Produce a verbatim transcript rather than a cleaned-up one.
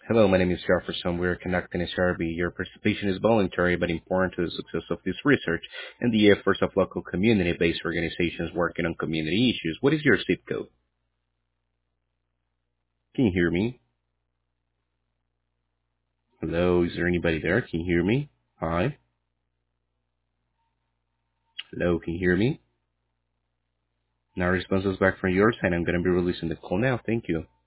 Hello, my name is Jefferson. We're conducting a survey. Your participation is voluntary but important to the success of this research and the efforts of local community-based organizations working on community issues. What is your zip code? Can you hear me? Hello, is there anybody there? Can you hear me? Hi? Hello, can you hear me? Now responses back from your side. I'm going to be releasing the call now. Thank you.